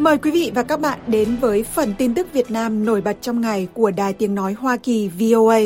Mời quý vị và các bạn đến với phần tin tức Việt Nam nổi bật trong ngày của Đài Tiếng Nói Hoa Kỳ VOA.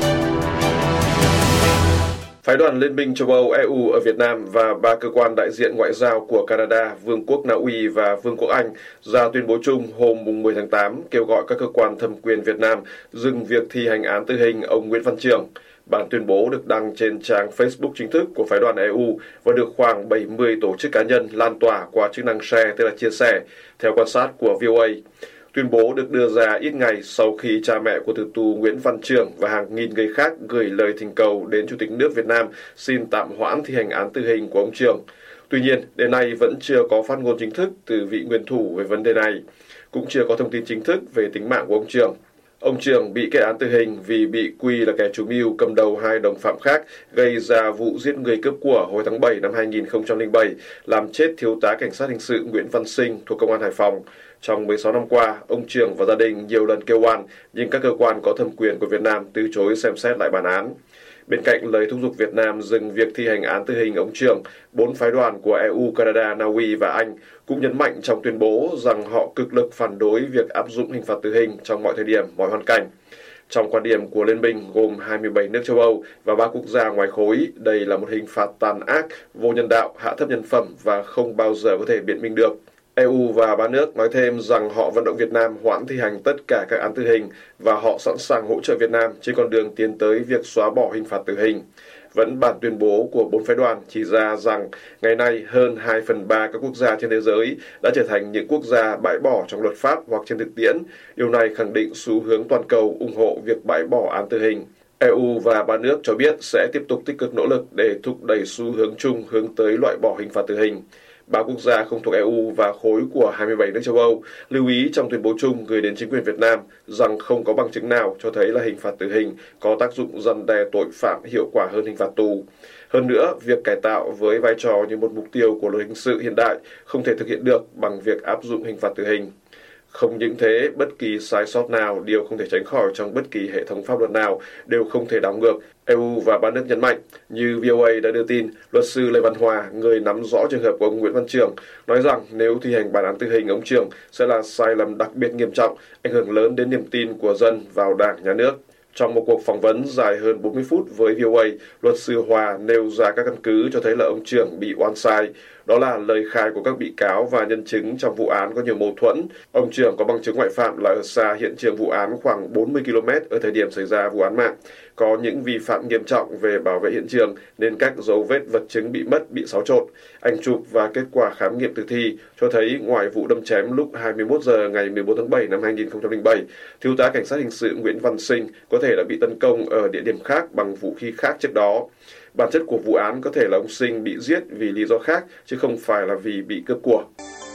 Phái đoàn Liên minh châu Âu EU ở Việt Nam và 3 cơ quan đại diện ngoại giao của Canada, Vương quốc Na Uy và Vương quốc Anh ra tuyên bố chung hôm 10 tháng 8 kêu gọi các cơ quan thẩm quyền Việt Nam dừng việc thi hành án tử hình ông Nguyễn Văn Trường. Bản tuyên bố được đăng trên trang Facebook chính thức của phái đoàn EU và được khoảng 70 tổ chức cá nhân lan tỏa qua chức năng share, tức là chia sẻ, theo quan sát của VOA. Tuyên bố được đưa ra ít ngày sau khi cha mẹ của tử tù Nguyễn Văn Trường và hàng nghìn người khác gửi lời thỉnh cầu đến Chủ tịch nước Việt Nam xin tạm hoãn thi hành án tử hình của ông Trường. Tuy nhiên, đến nay vẫn chưa có phát ngôn chính thức từ vị nguyên thủ về vấn đề này, cũng chưa có thông tin chính thức về tính mạng của ông Trường. Ông Trường bị kết án tử hình vì bị quy là kẻ chủ mưu cầm đầu 2 đồng phạm khác gây ra vụ giết người cướp của hồi tháng 7 năm 2007, làm chết thiếu tá cảnh sát hình sự Nguyễn Văn Sinh thuộc Công an Hải Phòng. Trong 16 năm qua, ông Trường và gia đình nhiều lần kêu oan, nhưng các cơ quan có thẩm quyền của Việt Nam từ chối xem xét lại bản án. Bên cạnh lời thúc giục Việt Nam dừng việc thi hành án tử hình ông Trường, 4 phái đoàn của EU, Canada, Na Uy và Anh cũng nhấn mạnh trong tuyên bố rằng họ cực lực phản đối việc áp dụng hình phạt tử hình trong mọi thời điểm, mọi hoàn cảnh. Trong quan điểm của Liên minh gồm 27 nước châu Âu và 3 quốc gia ngoài khối, đây là một hình phạt tàn ác, vô nhân đạo, hạ thấp nhân phẩm và không bao giờ có thể biện minh được. EU và 3 nước nói thêm rằng họ vận động Việt Nam hoãn thi hành tất cả các án tử hình và họ sẵn sàng hỗ trợ Việt Nam trên con đường tiến tới việc xóa bỏ hình phạt tử hình. Vẫn bản tuyên bố của 4 phái đoàn chỉ ra rằng ngày nay hơn 2/3 các quốc gia trên thế giới đã trở thành những quốc gia bãi bỏ trong luật pháp hoặc trên thực tiễn. Điều này khẳng định xu hướng toàn cầu ủng hộ việc bãi bỏ án tử hình. EU và 3 nước cho biết sẽ tiếp tục tích cực nỗ lực để thúc đẩy xu hướng chung hướng tới loại bỏ hình phạt tử hình. 3 quốc gia không thuộc EU và khối của 27 nước châu Âu lưu ý trong tuyên bố chung gửi đến chính quyền Việt Nam rằng không có bằng chứng nào cho thấy là hình phạt tử hình có tác dụng răn đe tội phạm hiệu quả hơn hình phạt tù. Hơn nữa, việc cải tạo với vai trò như một mục tiêu của luật hình sự hiện đại không thể thực hiện được bằng việc áp dụng hình phạt tử hình. Không những thế, bất kỳ sai sót nào đều không thể tránh khỏi trong bất kỳ hệ thống pháp luật nào đều không thể đảo ngược. EU và 3 nước nhấn mạnh, như VOA đã đưa tin, luật sư Lê Văn Hòa, người nắm rõ trường hợp của ông Nguyễn Văn Trường, nói rằng nếu thi hành bản án tử hình ông Trường sẽ là sai lầm đặc biệt nghiêm trọng, ảnh hưởng lớn đến niềm tin của dân vào Đảng, Nhà nước. Trong một cuộc phỏng vấn dài hơn 40 phút với VOA, luật sư Hòa nêu ra các căn cứ cho thấy là ông Trường bị oan sai. Đó là lời khai của các bị cáo và nhân chứng trong vụ án có nhiều mâu thuẫn. Ông Trường có bằng chứng ngoại phạm là ở xa hiện trường vụ án khoảng 40 km ở thời điểm xảy ra vụ án mạng. Có những vi phạm nghiêm trọng về bảo vệ hiện trường nên các dấu vết vật chứng bị mất, bị xáo trộn. Ảnh chụp và kết quả khám nghiệm tử thi cho thấy ngoài vụ đâm chém lúc 21 giờ ngày 14 tháng 7 năm 2007, thiếu tá cảnh sát hình sự Nguyễn Văn Sinh có thể đã bị tấn công ở địa điểm khác bằng vũ khí khác trước đó. Bản chất của vụ án có thể là ông Sinh bị giết vì lý do khác, chứ không phải là vì bị cướp của.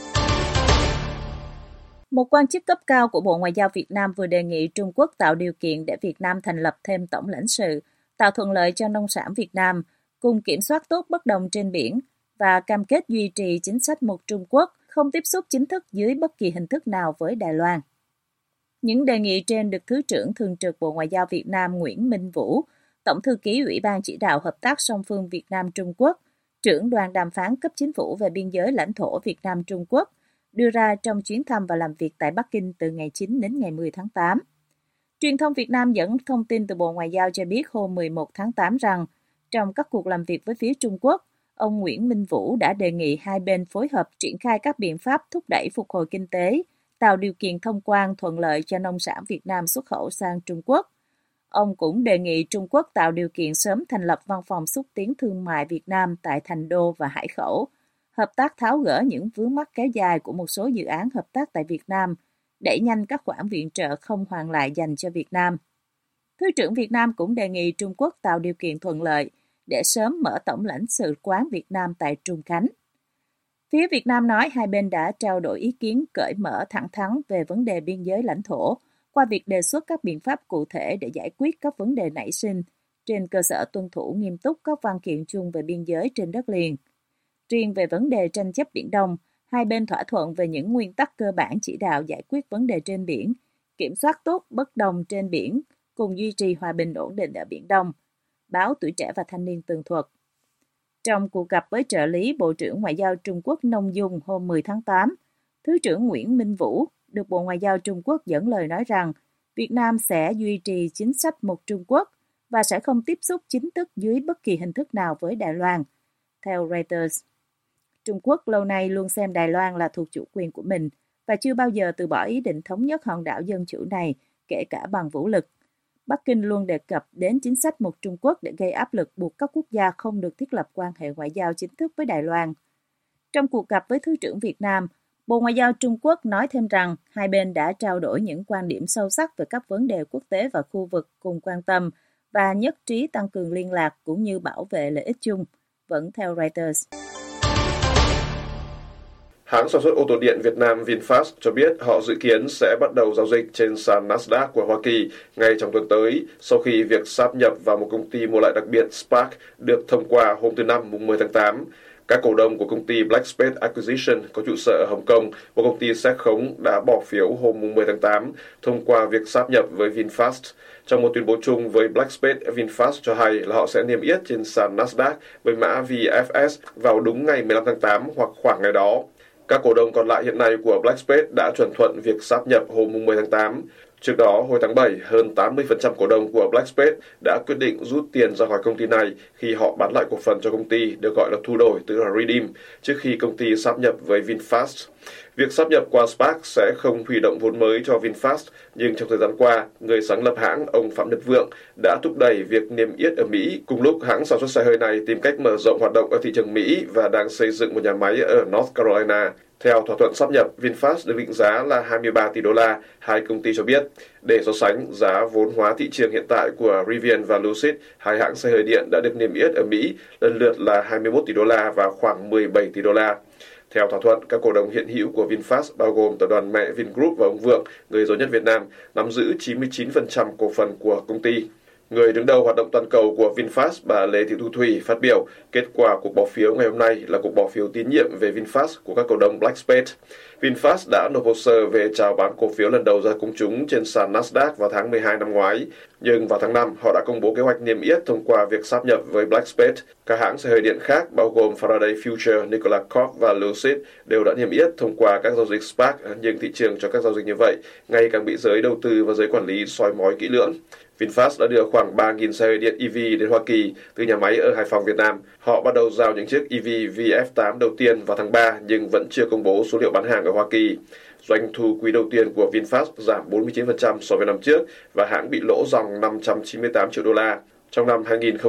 Một quan chức cấp cao của Bộ Ngoại giao Việt Nam vừa đề nghị Trung Quốc tạo điều kiện để Việt Nam thành lập thêm tổng lãnh sự, tạo thuận lợi cho nông sản Việt Nam, cùng kiểm soát tốt bất đồng trên biển và cam kết duy trì chính sách một Trung Quốc, không tiếp xúc chính thức dưới bất kỳ hình thức nào với Đài Loan. Những đề nghị trên được Thứ trưởng Thường trực Bộ Ngoại giao Việt Nam Nguyễn Minh Vũ, Tổng thư ký Ủy ban chỉ đạo hợp tác song phương Việt Nam-Trung Quốc, trưởng đoàn đàm phán cấp chính phủ về biên giới lãnh thổ Việt Nam-Trung Quốc, đưa ra trong chuyến thăm và làm việc tại Bắc Kinh từ ngày 9 đến ngày 10 tháng 8. Truyền thông Việt Nam dẫn thông tin từ Bộ Ngoại giao cho biết hôm 11 tháng 8 rằng, trong các cuộc làm việc với phía Trung Quốc, ông Nguyễn Minh Vũ đã đề nghị hai bên phối hợp triển khai các biện pháp thúc đẩy phục hồi kinh tế, tạo điều kiện thông quan thuận lợi cho nông sản Việt Nam xuất khẩu sang Trung Quốc. Ông cũng đề nghị Trung Quốc tạo điều kiện sớm thành lập văn phòng xúc tiến thương mại Việt Nam tại Thành Đô và Hải Khẩu, hợp tác tháo gỡ những vướng mắc kéo dài của một số dự án hợp tác tại Việt Nam, đẩy nhanh các khoản viện trợ không hoàn lại dành cho Việt Nam. Thứ trưởng Việt Nam cũng đề nghị Trung Quốc tạo điều kiện thuận lợi để sớm mở tổng lãnh sự quán Việt Nam tại Trùng Khánh. Phía Việt Nam nói hai bên đã trao đổi ý kiến cởi mở thẳng thắn về vấn đề biên giới lãnh thổ qua việc đề xuất các biện pháp cụ thể để giải quyết các vấn đề nảy sinh trên cơ sở tuân thủ nghiêm túc các văn kiện chung về biên giới trên đất liền. Riêng về vấn đề tranh chấp Biển Đông, hai bên thỏa thuận về những nguyên tắc cơ bản chỉ đạo giải quyết vấn đề trên biển, kiểm soát tốt bất đồng trên biển, cùng duy trì hòa bình ổn định ở Biển Đông. Báo Tuổi Trẻ và Thanh niên tường thuật. Trong cuộc gặp với trợ lý Bộ trưởng Ngoại giao Trung Quốc Nông Dung hôm 10 tháng 8, Thứ trưởng Nguyễn Minh Vũ được Bộ Ngoại giao Trung Quốc dẫn lời nói rằng Việt Nam sẽ duy trì chính sách một Trung Quốc và sẽ không tiếp xúc chính thức dưới bất kỳ hình thức nào với Đài Loan. Theo Reuters, Trung Quốc lâu nay luôn xem Đài Loan là thuộc chủ quyền của mình và chưa bao giờ từ bỏ ý định thống nhất hòn đảo dân chủ này, kể cả bằng vũ lực. Bắc Kinh luôn đề cập đến chính sách một Trung Quốc để gây áp lực buộc các quốc gia không được thiết lập quan hệ ngoại giao chính thức với Đài Loan. Trong cuộc gặp với Thứ trưởng Việt Nam, Bộ Ngoại giao Trung Quốc nói thêm rằng hai bên đã trao đổi những quan điểm sâu sắc về các vấn đề quốc tế và khu vực cùng quan tâm và nhất trí tăng cường liên lạc cũng như bảo vệ lợi ích chung, vẫn theo Reuters. Hãng sản xuất ô tô điện Việt Nam VinFast cho biết họ dự kiến sẽ bắt đầu giao dịch trên sàn Nasdaq của Hoa Kỳ ngay trong tuần tới sau khi việc sáp nhập vào một công ty mua lại đặc biệt SPAC được thông qua hôm thứ Năm mùng 10 tháng 8. Các cổ đông của công ty Black Spade Acquisition có trụ sở ở Hồng Kông, một công ty séc khống đã bỏ phiếu hôm mùng 10 tháng 8 thông qua việc sáp nhập với VinFast. Trong một tuyên bố chung với Black Spade, VinFast cho hay là họ sẽ niêm yết trên sàn Nasdaq với mã VFS vào đúng ngày 15 tháng 8 hoặc khoảng ngày đó. Các cổ đông còn lại hiện nay của Black Spade đã chuẩn thuận việc sáp nhập hôm 10 tháng 8. Trước đó, hồi tháng 7, hơn 80% cổ đông của Black Spade đã quyết định rút tiền ra khỏi công ty này khi họ bán lại cổ phần cho công ty, được gọi là thu đổi, tức là redeem, trước khi công ty sáp nhập với VinFast. Việc sáp nhập qua SPAC sẽ không huy động vốn mới cho VinFast, nhưng trong thời gian qua, người sáng lập hãng, ông Phạm Nhật Vượng, đã thúc đẩy việc niêm yết ở Mỹ. Cùng lúc, hãng sản xuất xe hơi này tìm cách mở rộng hoạt động ở thị trường Mỹ và đang xây dựng một nhà máy ở North Carolina. Theo thỏa thuận sáp nhập, VinFast được định giá là 23 tỷ đô la, hai công ty cho biết. Để so sánh, giá vốn hóa thị trường hiện tại của Rivian và Lucid, hai hãng xe hơi điện đã được niêm yết ở Mỹ, lần lượt là 21 tỷ đô la và khoảng 17 tỷ đô la. Theo thỏa thuận, các cổ đông hiện hữu của VinFast bao gồm tập đoàn mẹ Vingroup và ông Vượng, người giàu nhất Việt Nam, nắm giữ 99% cổ phần của công ty. Người đứng đầu hoạt động toàn cầu của VinFast, bà Lê Thị Thu Thủy, phát biểu kết quả cuộc bỏ phiếu ngày hôm nay là cuộc bỏ phiếu tín nhiệm về VinFast của các cổ đông Black Spade. VinFast đã nộp hồ sơ về chào bán cổ phiếu lần đầu ra công chúng trên sàn Nasdaq vào tháng 12 năm ngoái. Nhưng vào tháng 5, họ đã công bố kế hoạch niêm yết thông qua việc sáp nhập với Black Spade. Các hãng xe hơi điện khác bao gồm Faraday Future, Nikola Corp và Lucid đều đã niêm yết thông qua các giao dịch SPAC, nhưng thị trường cho các giao dịch như vậy ngày càng bị giới đầu tư và giới quản lý soi mói kỹ lưỡng. VinFast đã đưa khoảng 3.000 xe hơi điện EV đến Hoa Kỳ từ nhà máy ở Hải Phòng, Việt Nam. Họ bắt đầu giao những chiếc EV VF8 đầu tiên vào tháng 3 nhưng vẫn chưa công bố số liệu bán hàng ở Hoa Kỳ. Doanh thu quý đầu tiên của VinFast giảm 49% so với năm trước và hãng bị lỗ ròng 598 triệu đô la. Trong năm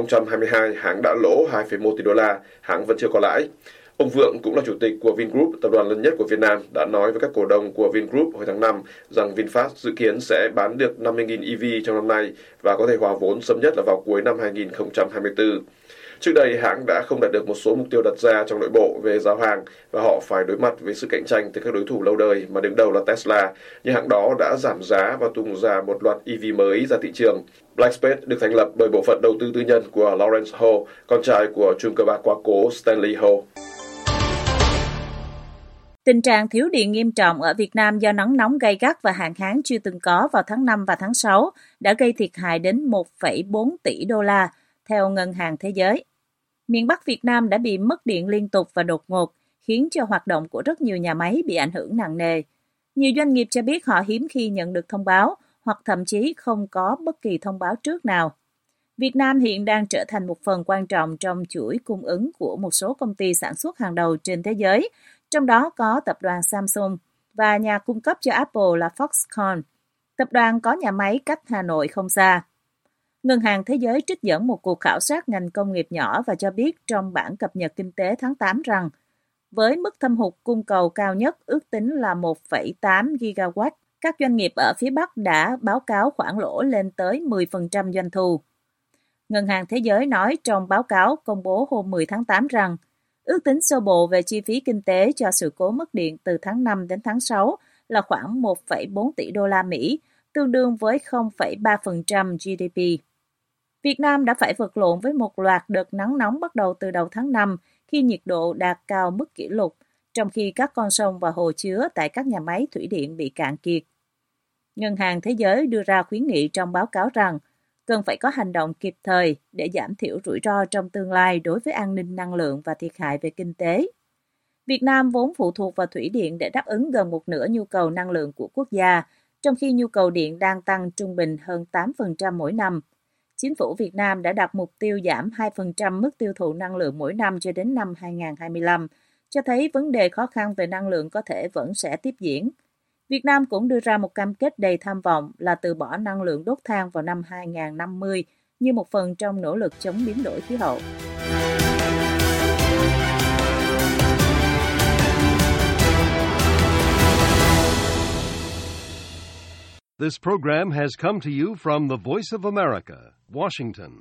2022, hãng đã lỗ 2,1 tỷ đô la, hãng vẫn chưa có lãi. Ông Vượng cũng là chủ tịch của Vingroup, tập đoàn lớn nhất của Việt Nam, đã nói với các cổ đông của Vingroup hồi tháng 5 rằng VinFast dự kiến sẽ bán được 50.000 EV trong năm nay và có thể hòa vốn sớm nhất là vào cuối năm 2024. Trước đây, hãng đã không đạt được một số mục tiêu đặt ra trong nội bộ về giao hàng và họ phải đối mặt với sự cạnh tranh từ các đối thủ lâu đời mà đứng đầu là Tesla, nhưng hãng đó đã giảm giá và tung ra một loạt EV mới ra thị trường. Black Spade được thành lập bởi bộ phận đầu tư tư nhân của Lawrence Ho, con trai của trùm cờ bạc quá cố Stanley Ho. Tình trạng thiếu điện nghiêm trọng ở Việt Nam do nắng nóng gay gắt và hạn hán chưa từng có vào tháng 5 và tháng 6 đã gây thiệt hại đến 1,4 tỷ đô la, theo Ngân hàng Thế giới. Miền Bắc Việt Nam đã bị mất điện liên tục và đột ngột, khiến cho hoạt động của rất nhiều nhà máy bị ảnh hưởng nặng nề. Nhiều doanh nghiệp cho biết họ hiếm khi nhận được thông báo hoặc thậm chí không có bất kỳ thông báo trước nào. Việt Nam hiện đang trở thành một phần quan trọng trong chuỗi cung ứng của một số công ty sản xuất hàng đầu trên thế giới, trong đó có tập đoàn Samsung và nhà cung cấp cho Apple là Foxconn. Tập đoàn có nhà máy cách Hà Nội không xa. Ngân hàng Thế giới trích dẫn một cuộc khảo sát ngành công nghiệp nhỏ và cho biết trong bản cập nhật kinh tế tháng 8 rằng với mức thâm hụt cung cầu cao nhất ước tính là 1,8 gigawatt, các doanh nghiệp ở phía Bắc đã báo cáo khoản lỗ lên tới 10% doanh thu. Ngân hàng Thế giới nói trong báo cáo công bố hôm 10 tháng 8 rằng ước tính sơ bộ về chi phí kinh tế cho sự cố mất điện từ tháng 5 đến tháng 6 là khoảng 1,4 tỷ đô la Mỹ, tương đương với 0,3% GDP. Việt Nam đã phải vật lộn với một loạt đợt nắng nóng bắt đầu từ đầu tháng 5 khi nhiệt độ đạt cao mức kỷ lục, trong khi các con sông và hồ chứa tại các nhà máy thủy điện bị cạn kiệt. Ngân hàng Thế giới đưa ra khuyến nghị trong báo cáo rằng cần phải có hành động kịp thời để giảm thiểu rủi ro trong tương lai đối với an ninh năng lượng và thiệt hại về kinh tế. Việt Nam vốn phụ thuộc vào thủy điện để đáp ứng gần một nửa nhu cầu năng lượng của quốc gia, trong khi nhu cầu điện đang tăng trung bình hơn 8% mỗi năm. Chính phủ Việt Nam đã đặt mục tiêu giảm 2% mức tiêu thụ năng lượng mỗi năm cho đến năm 2025, cho thấy vấn đề khó khăn về năng lượng có thể vẫn sẽ tiếp diễn. Việt Nam cũng đưa ra một cam kết đầy tham vọng là từ bỏ năng lượng đốt than vào năm 2050 như một phần trong nỗ lực chống biến đổi khí hậu. This program has come to you from the Voice of America, Washington.